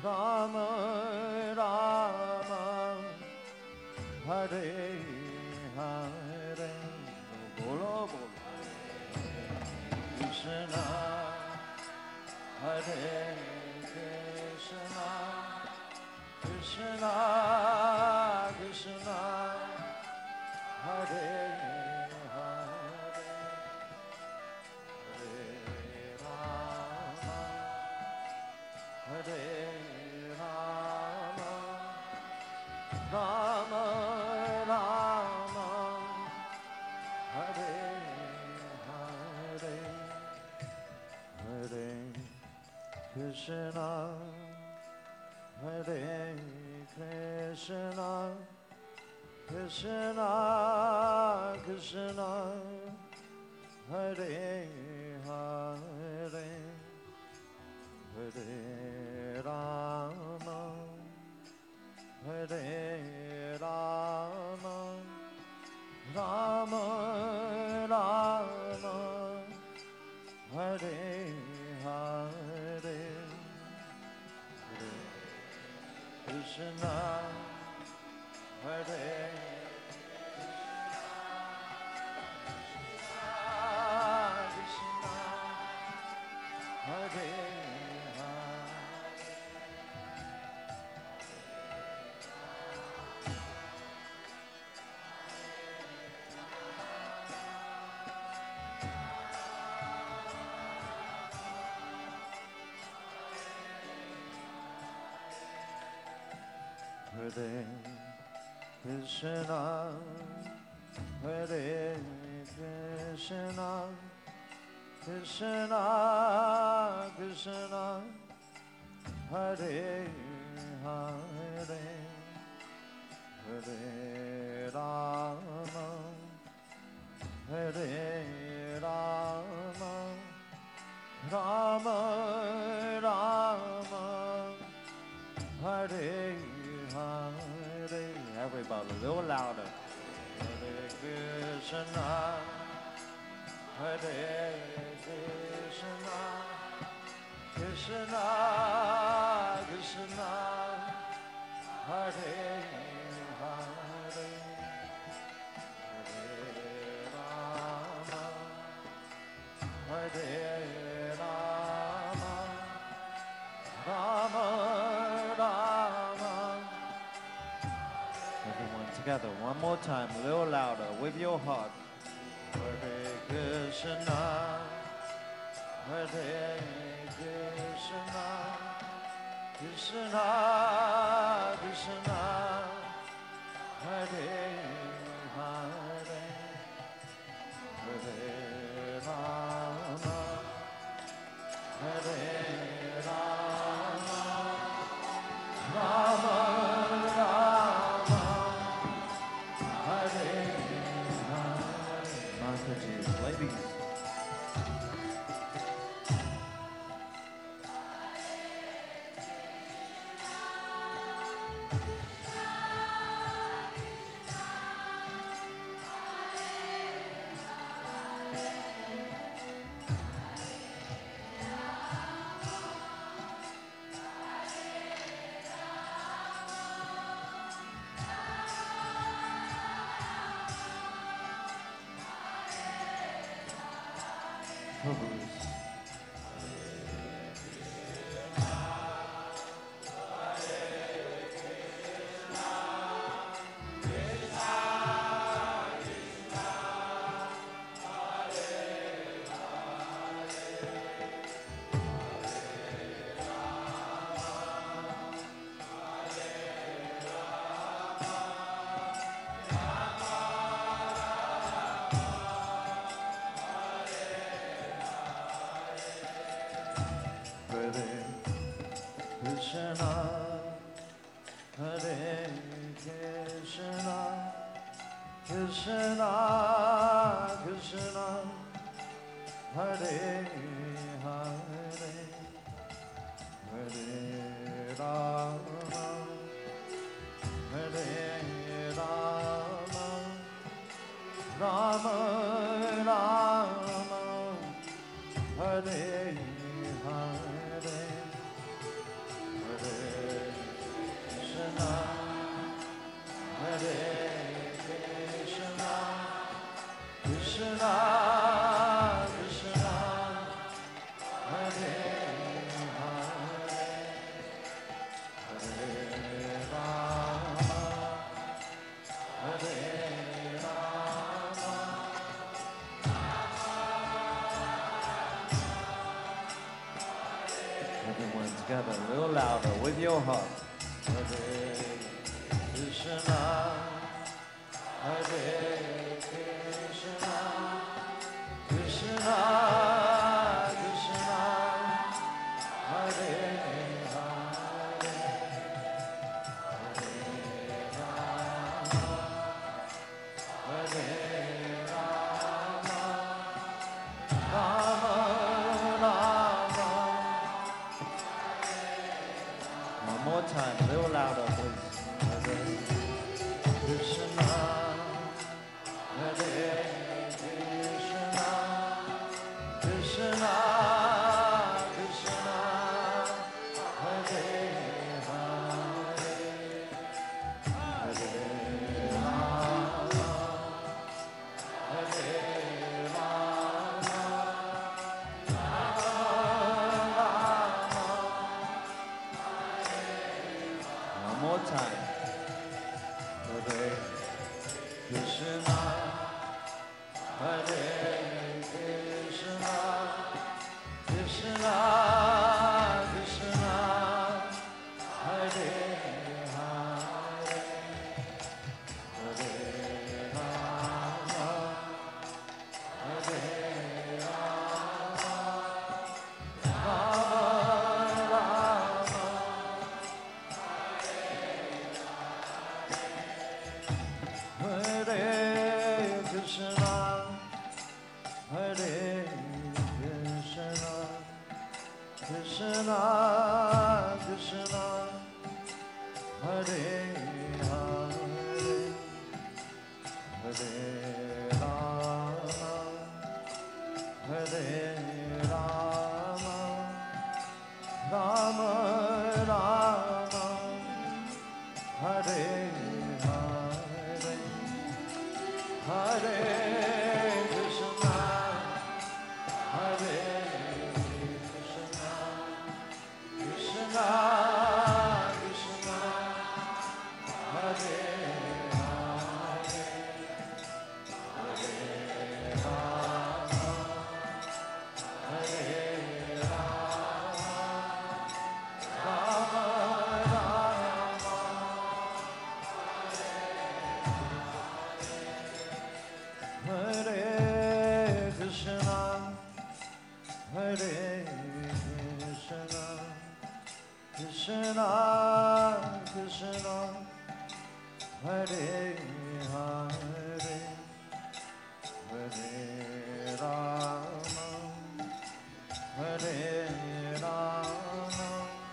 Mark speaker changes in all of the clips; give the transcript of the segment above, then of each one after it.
Speaker 1: Rama Rama Hare Hare Bolo Bolo Krishna Hare Krishna Krishna Krishna Hare Rama Rama Hare Hare Hare Krishna Hare Krishna Krishna Krishna Hare Hare Hare Rama Hare Rama Rama Rama Hare Hare Hare Krishna Hare Krishna Hare Hare Krishna Hare Krishna Krishna Krishna Hare Hare Hare Rama Hare Rama Rama Rama Hare Hare. Everybody, a little louder. Hare Krishna, Hare Krishna, Krishna Krishna, Hare Hare, Hare Rama, Hare Rama, Rama Rama. Everyone together, one more time, a little louder, with your heart. Hare Krishna, Hare Krishna, Krishna Krishna, Hare Hare, Hare Rama, Hare Rama, Rama Rama, Hare Hare. Mataji, ladies. Krishna, Hare Krishna, Krishna Krishna, Hare Hare, Hare Rama, Hare Rama, Rama Rama, Hare Hare, Hare Everyone together, a little louder with your heart. Hare Krishna, Hare Krishna, Krishna Krishna, Hare Hare, Hare Rama, Hare Rama, Rama Rama. One more time, a little louder, please. Hare Krishna, Hare Krishna, Krishna Krishna, Hare Hare, Hare Rama, Hare Rama, Rama Rama. One more time. Hare Krishna, Hare Krishna, Krishna Krishna, Hare Hare, Hare Rama, Hare Rama, Rama Rama. Hare Krishna, Hare Krishna, Krishna Krishna, Hare Hare, Hare Rama, Hare Rama, Rama Rama, Hare Hare, Hare Krishna, Hare Krishna, Krishna Krishna, Hare Hare, Hare Rama, Hare Rama, Rama Rama. Hare Krishna, Hare Krishna, Krishna Krishna, Hare Hare, Hare Rama, Hare Rama,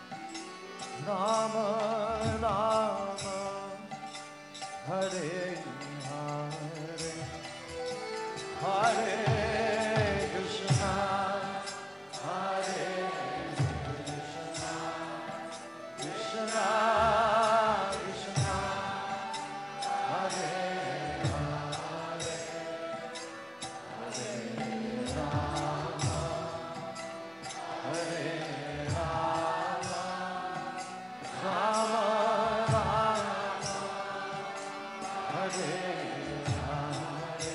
Speaker 1: Rama Rama, Hare Hare, Hare Krishna, Hare Krishna, Krishna Krishna, Hare Hare, Hare Rama, Hare Rama, Rama Rama, Hare Hare,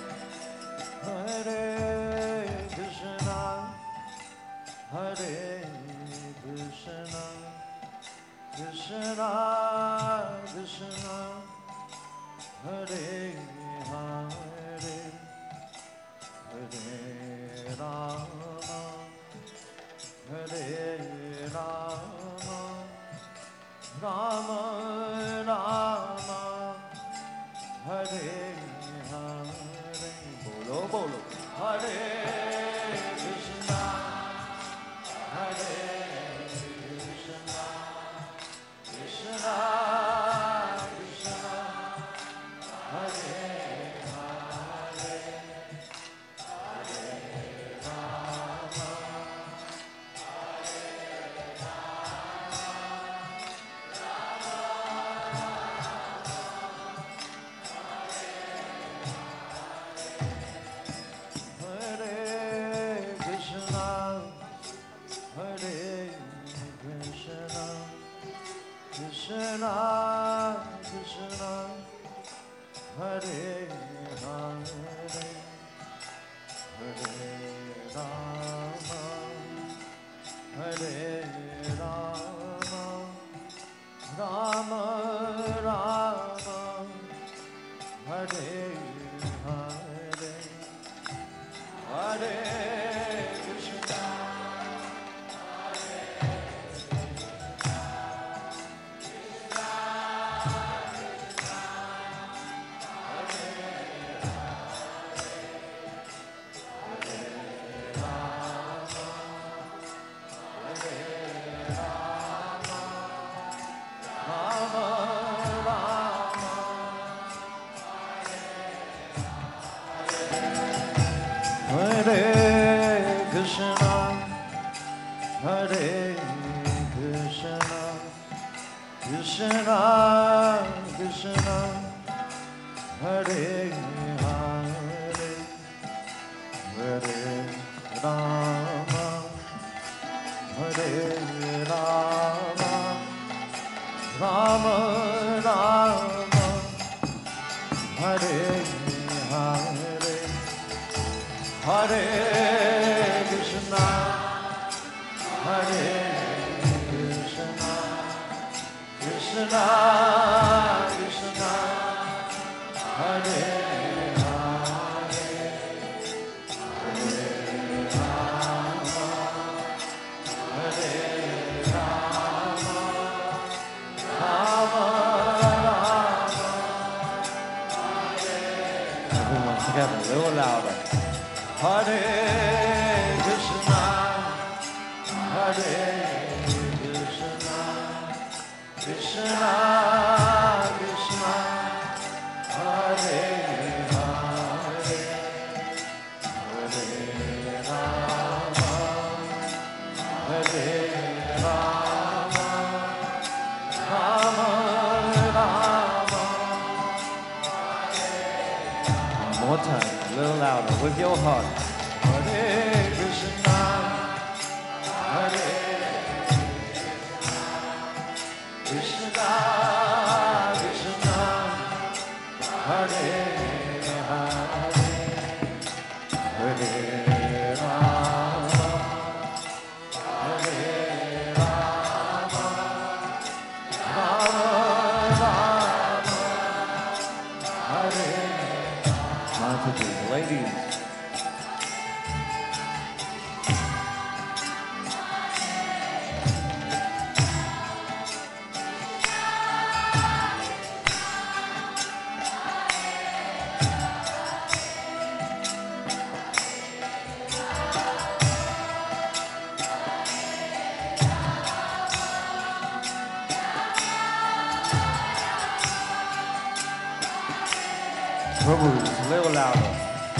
Speaker 1: Hare Krishna, Hare Krishna, Krishna Krishna, Hare Hare, Hare Rama, Hare Rama, Rama Rama, Hare Hare. Bolo bolo. Hare Krishna, Hare Krishna, Krishna Krishna, Hare Hare, Hare Rama, Hare Krishna, Hare Krishna, Krishna Krishna, Hare Hare, Hare Rama, Hare Krishna, Krishna, Hare Hare, Hare Rama, Hare Rama, Rama Rama, Hare Hare, Hare Krishna, Hare Krishna, Krishna Krishna, Hare Hare, Hare Rama, Hare Rama, Rama Rama. Everyone together, a little louder. Hare Krishna, Hare Krishna, Krishna Krishna, Hare Hare, Hare Rama, Hare Rama, Rama Rama. One more time, a little louder, with your heart. Hare Krishna, Hare Krishna, Krishna, Hare Hare, Hare Rama, Hare Rama, Rama Rama, Hare. Montague, ladies. Prabhu's a little louder.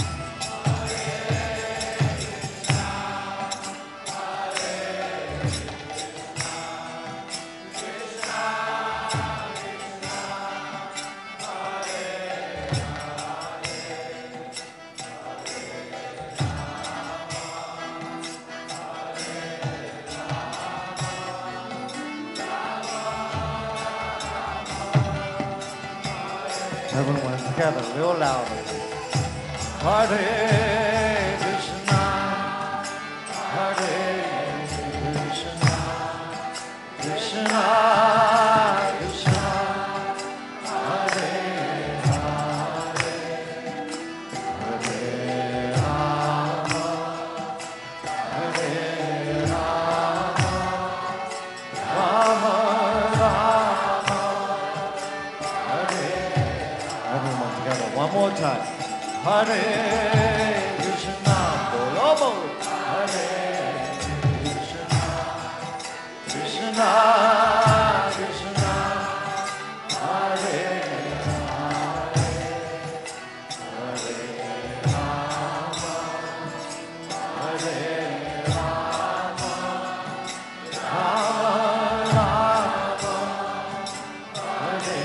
Speaker 1: Everyone together, a little louder. Hare Krishna, Hare Krishna, Krishna Krishna, Hare Hare, Hare Rama, Hare Rama, Rama Rama, Hare. Everyone together, one more time. Hare Krishna, bolo bolo. Hare Krishna, Krishna Krishna, Hare Hare, Hare Rama, Hare Rama, Rama Rama, Hare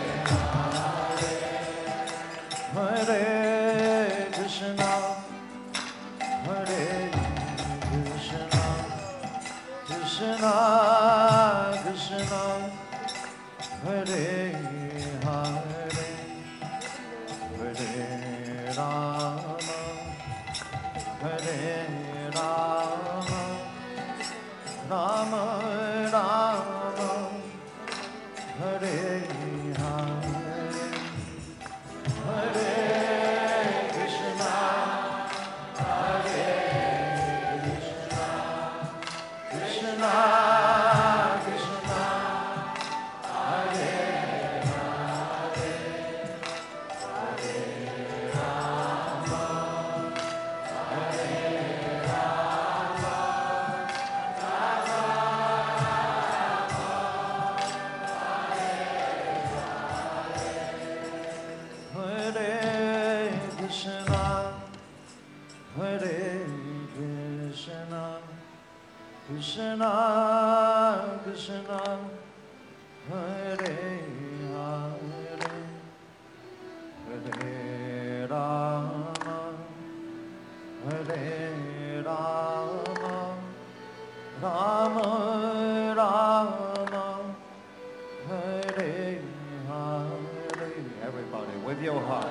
Speaker 1: Hare. Krishna, Hare Krishna, Krishna Krishna, Hare Hare, Hare Rama, Hare Rama, Rama Rama, Hare Hare, Hare Krishna, Hare Krishna, Krishna Krishna, Hare Hare, Krishna, Hare Hare, Hare Rama, Hare Rama, Rama Rama, Hare Hare. Everybody with your heart.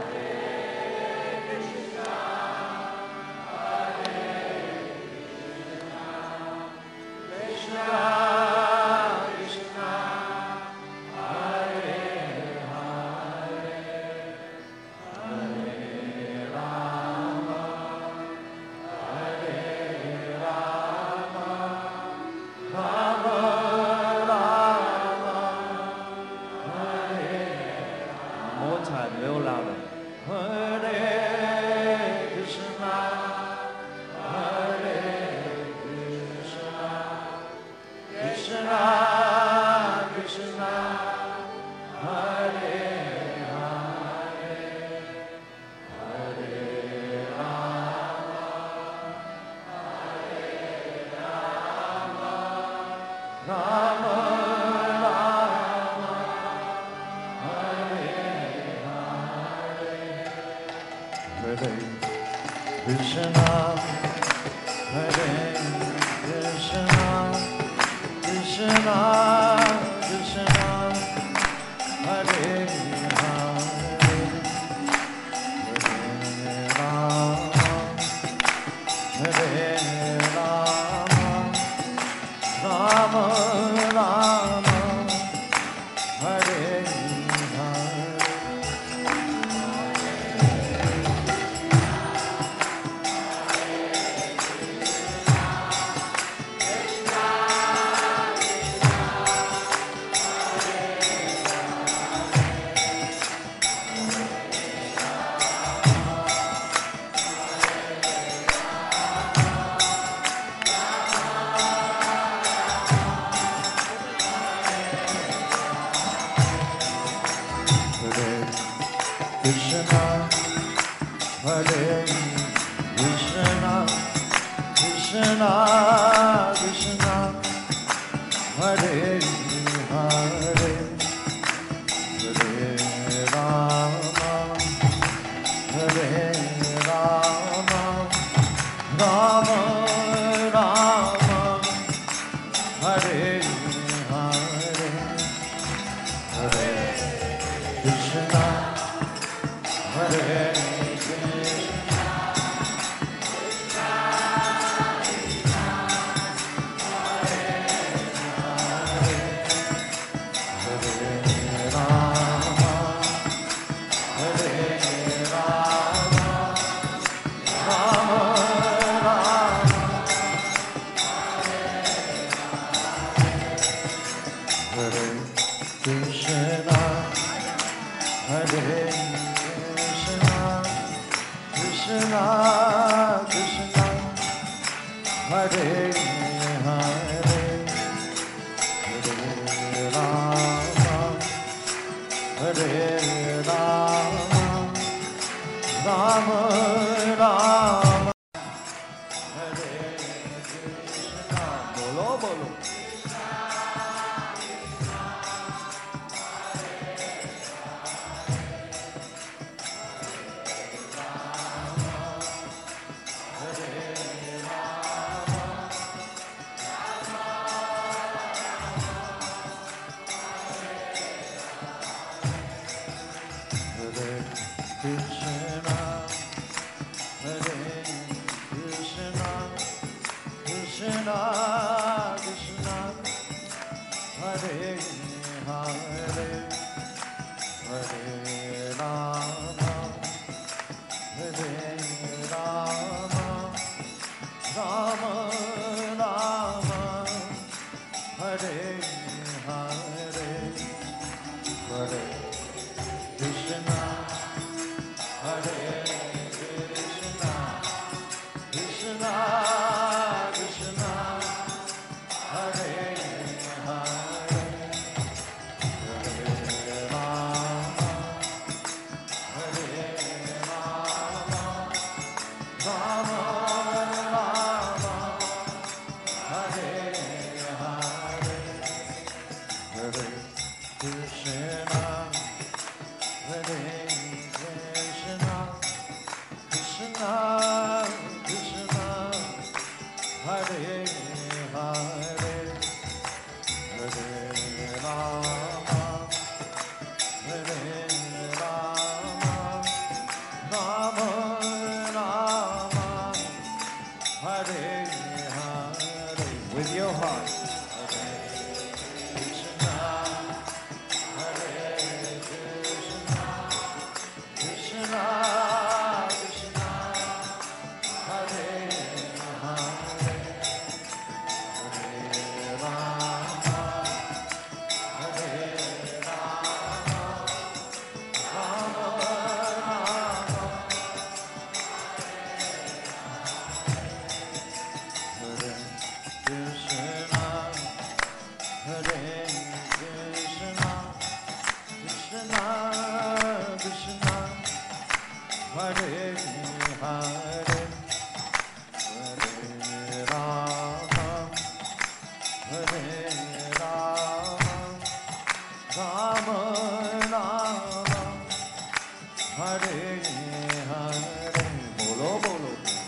Speaker 1: Rama Rama Hare Hare Bolo Bolo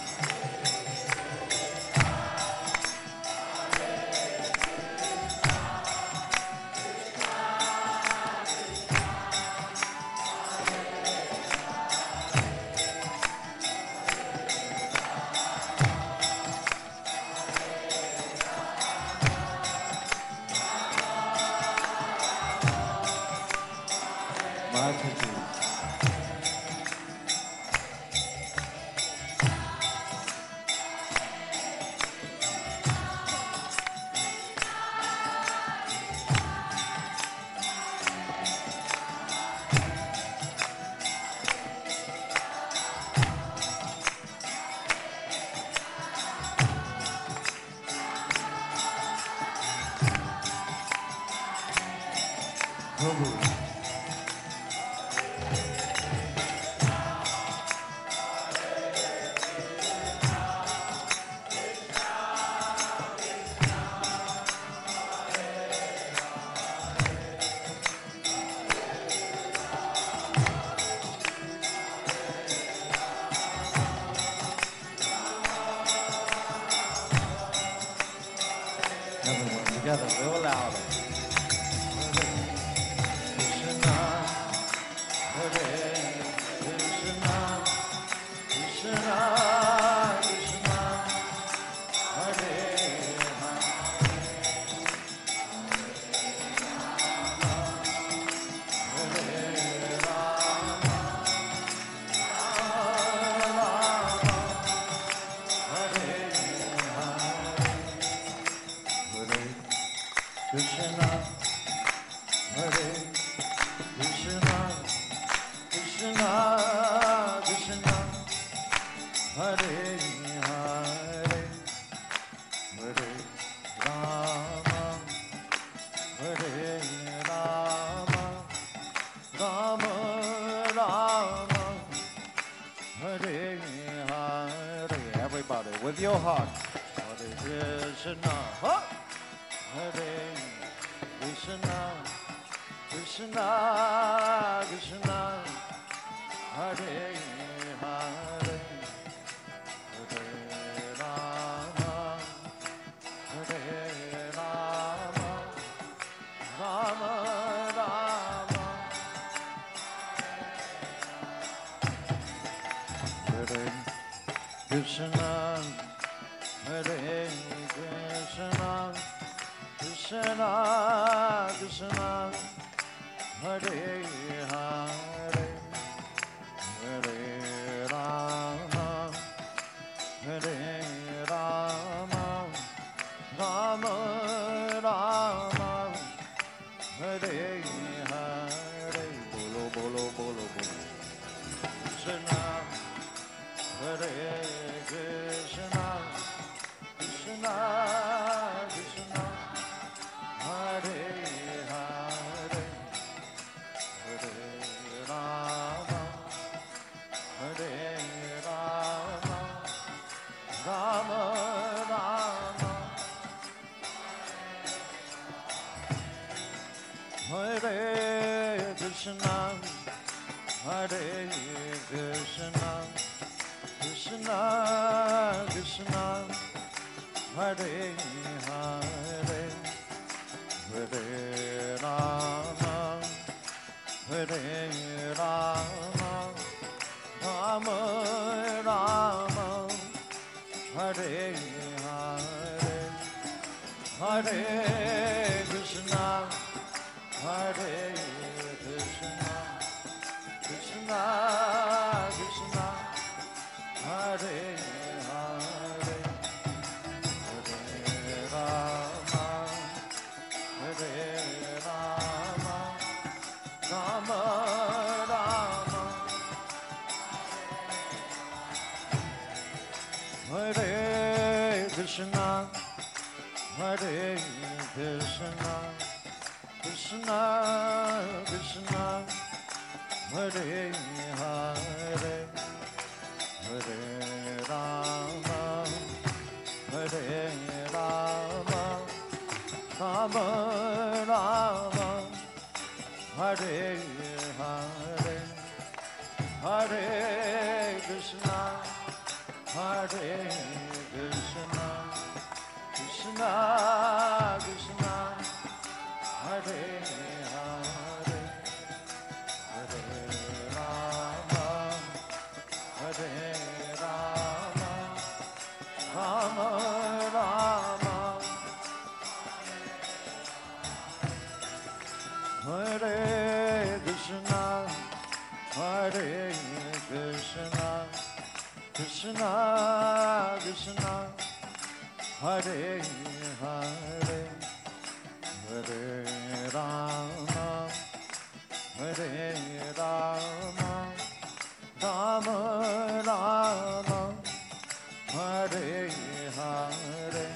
Speaker 1: Everyone together, real loud. Krishna, Hare Krishna, Krishna, Krishna, Hare Hare, Hare Rama, Rama, Hare Hare, Krishna, Hare Krishna, Krishna, Krishna, Hare Hare, Hare Rama, Hare Rama, Rama Rama, Hare Hare. Everybody with your heart. Hare Krishna, huh? Hare Krishna, Krishna, Krishna, Hare Hare, Hare Rama, Hare Rama, Rama Rama, Hare Krishna, Hare Krishna, Krishna, Krishna, Hare Hare, Hare Rama, Hare Rama, Rama Rama, Hare Hare. Bolo Bolo Bolo Bolo. Krishna, Hare Krishna, Krishna, Krishna, Hare Hare, Hare Rama, Hare Rama, Rama Rama, Hare Krishna, Hare Krishna, Krishna Krishna, Hare Hare, Hare Rama, Hare Rama, Rama Rama, Hare Hare, Hare Krishna, Hare Krishna, Krishna Krishna, Hare Hare, Hare Rama, Hare Rama, Rama Rama, Hare Krishna, Hare Krishna, Krishna Krishna, Hare Hare, Hare Rama, Hare Rama, Rama Rama, Hare Hare, Hare Krishna, Hare Krishna, Krishna Krishna, Hare Hare, Hare Rama, Hare Rama, Rama Rama, Hare Krishna, Hare Krishna, Krishna Krishna, Hare Hare, Hare Rama, Hare Rama, Rama Rama, Hare Hare,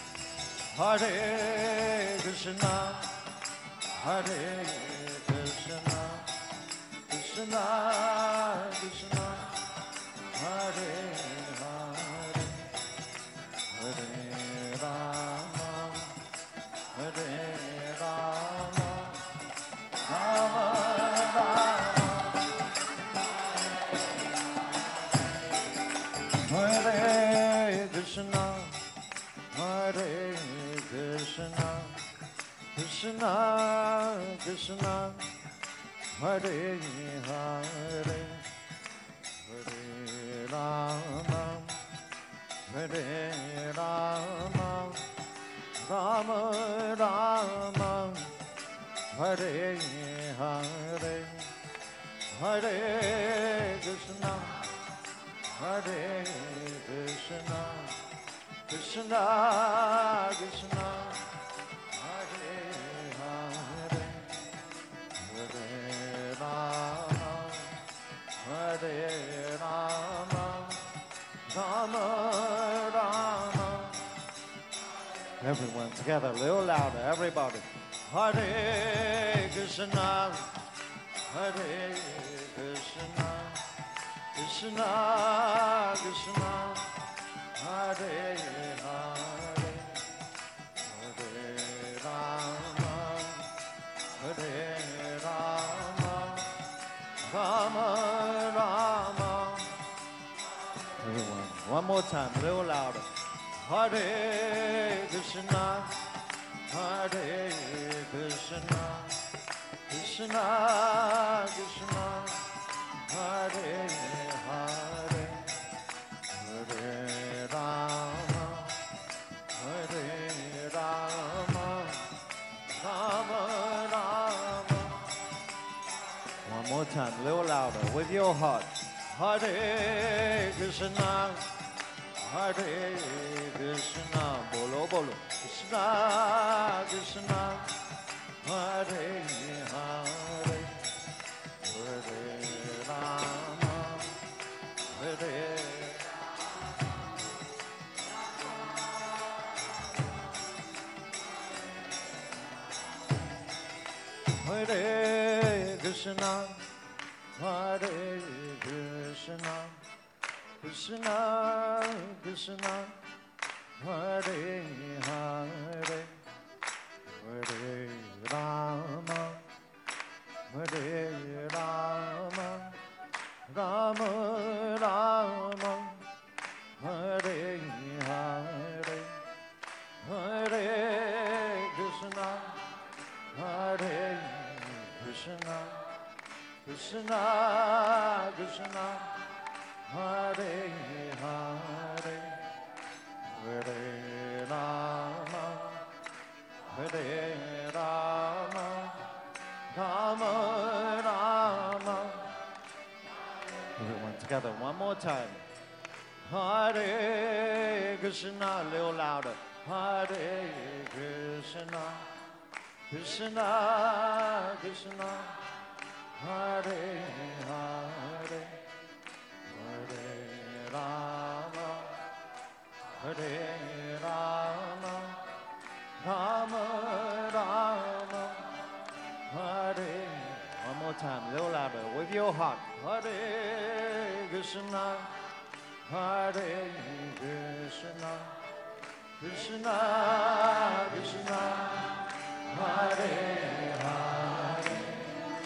Speaker 1: Hare Krishna, Hare Krishna, Krishna Krishna, Hare Hare, Hare Rama, Hare Rama, Rama Rama, Hare Krishna, Hare Krishna, Krishna Krishna, Hare Hare, Hare Rama, Hare Rama, Rama Rama, Hare Hare, Hare Krishna, Hare Krishna, Krishna Krishna, Hare Hare, Hare Rama, Hare Rama, Rama Rama. Everyone together, a little louder, everybody. Hare Krishna, Hare Krishna, Krishna Krishna, Hare Hare, Hare Rama, Hare Rama, Rama Rama. Everyone, one more time, a little louder. Hare Krishna, Hare Krishna, Krishna Krishna, Hare Hare, Hare Rama, Hare Rama, Rama Rama. One more time, a little louder, with your heart. Hare Krishna, Hare Krishna, bolo bolo, Krishna Krishna, Hare Hare, Hare Rama, Hare Hare Krishna, Hare Krishna, Krishna Krishna, Hare Hare, Hare Rama, Hare Rama, Rama Rama, Hare Hare, Hare Krishna, Hare Krishna, Krishna Krishna, Hare Hare, Hare Rama, Hare Rama, Rama Rama. Everyone together, one more time. Hare Krishna, a little louder. Hare Krishna, Krishna Krishna, Hare Hare, Hare Rama, Hare Rama, Rama Rama, Hare. One more time, a little louder, with your heart. Hare Krishna, Hare Krishna, Krishna Krishna, Hare Hare,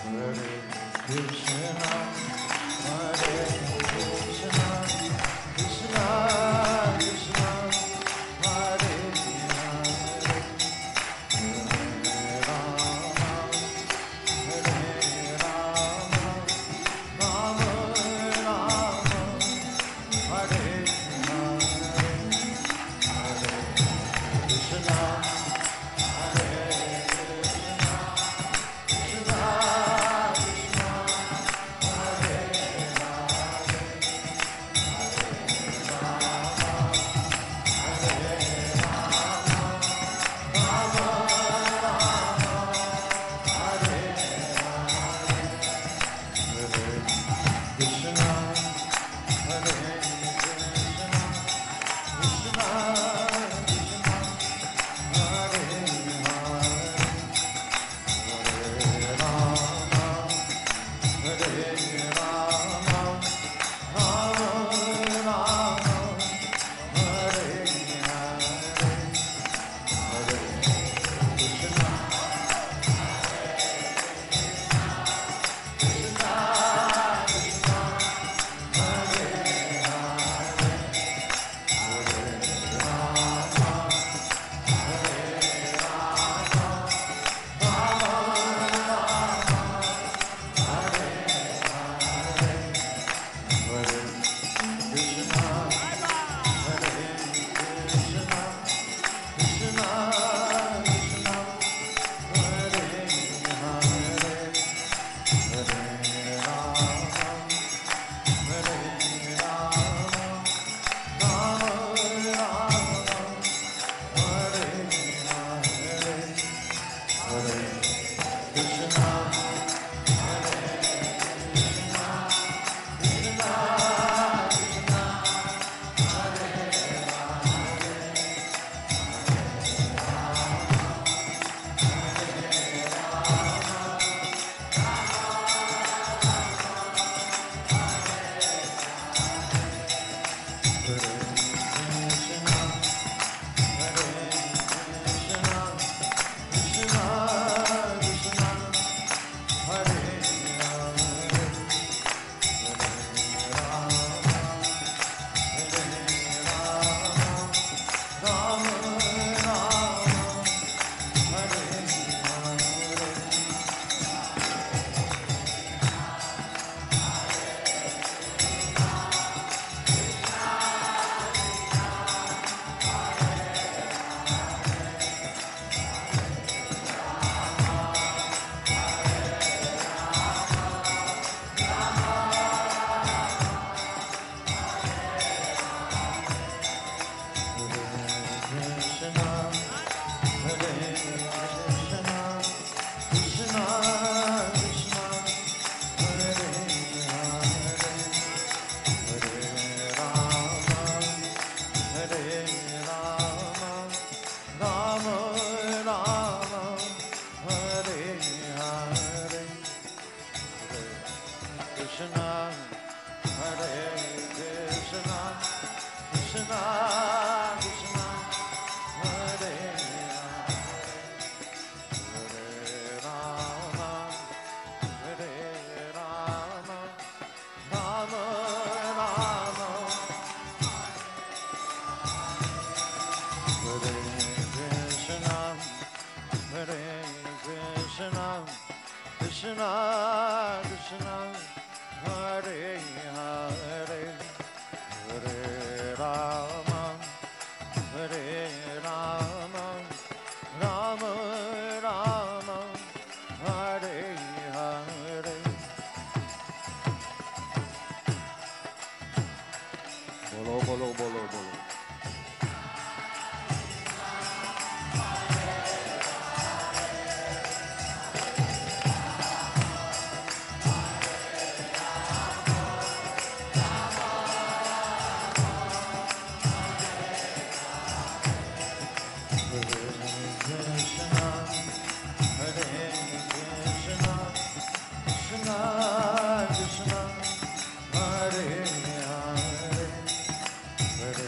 Speaker 1: Hare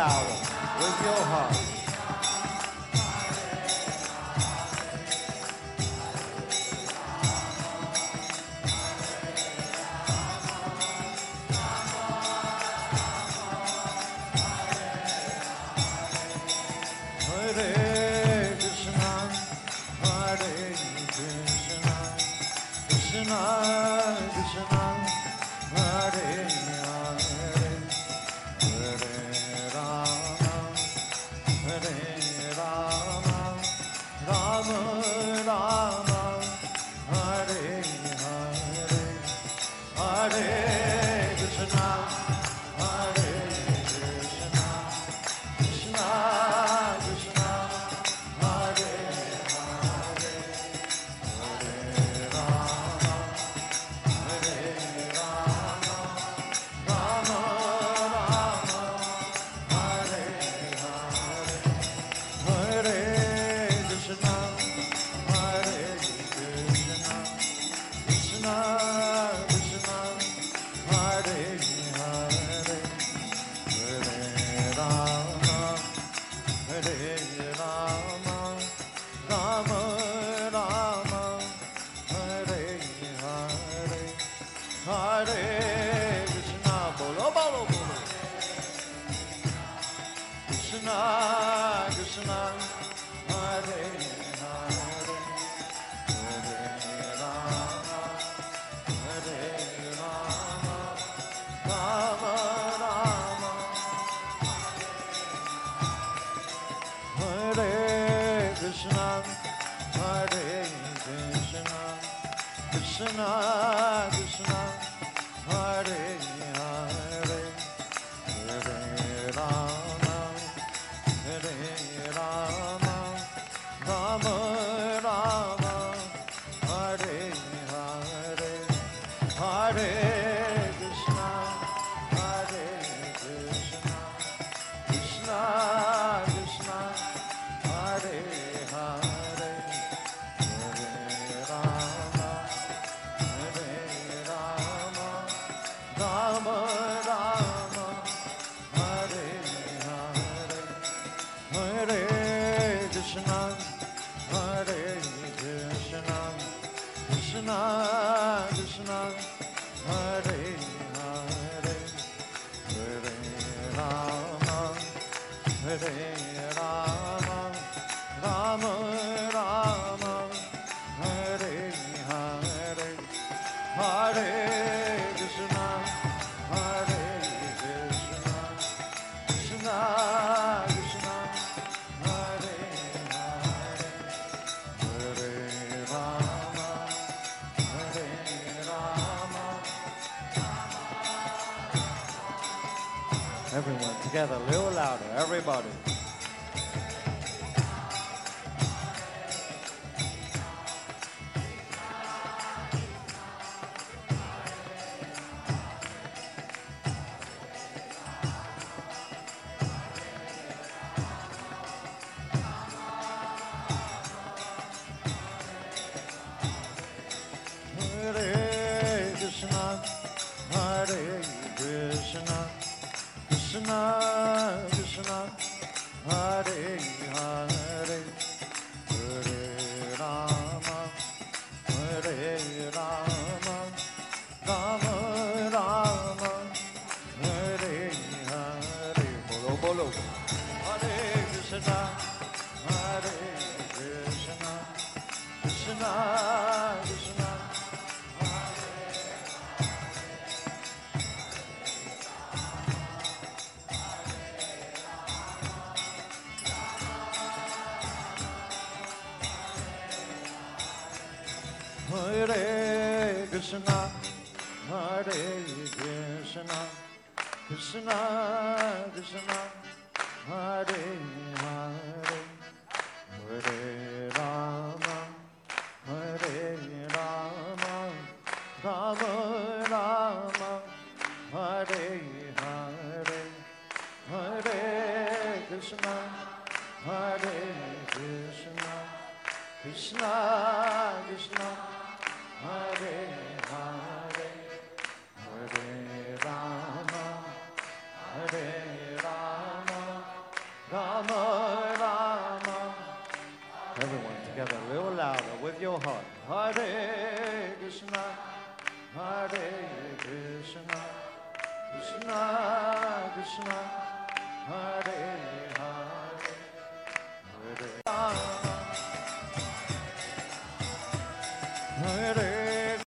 Speaker 1: louder with your heart. Hare Krishna, Hare Krishna, Krishna Krishna, Hare Hare, Hare Rama, Hare Rama, Rama Rama, Hare Hare, Hare Krishna, Hare Krishna, Krishna Krishna, Hare Hare, Hare Rama, Hare Rama, Rama Rama, Hare Hare, Hare Krishna, Hare Krishna, Krishna Krishna, Hare Hare, Hare Rama, Hare Rama, Rama Rama, Hare Hare, Hare Krishna, bolo bolo bolo, Krishna Krishna, Hare Hare, Hare Rama, Hare Rama, Rama Rama, Hare Krishna, Hare Krishna, Krishna Krishna, Hare Hare, Hare Rama, Hare Rama, Rama Rama, Hare Hare, Hare Krishna, Hare Krishna, Krishna Krishna, Hare Hare, Hare Rama, Hare Rama, Rama Rama, Hare Hare, Hare Krishna, Hare Krishna, Krishna Krishna, Hare Hare, Hare Rama, Hare Rama, Rama Rama, Hare Hare, Hare Krishna, Hare Krishna, Krishna Krishna, Hare Hare, Hare Rama, Hare Rama. Everyone together, a little louder, everybody. Hare Krishna, Hare Krishna, Krishna Krishna, Hare Hare, Hare Rama, Hare Rama, Rama Rama, Hare Hare, bolo bolo, Hare Krishna, Hare Krishna, Krishna Krishna, Hare Krishna, Hare Krishna, Krishna Krishna, Hare Hare, Hare Rama, Hare Rama, Rama Rama, Hare Hare, Hare Krishna, Hare Krishna, Krishna Krishna, Hare Hare, Hare Rama, Hare Rama, Hare Krishna, Hare Krishna, Krishna Krishna, Hare Hare, Hare Rama, Hare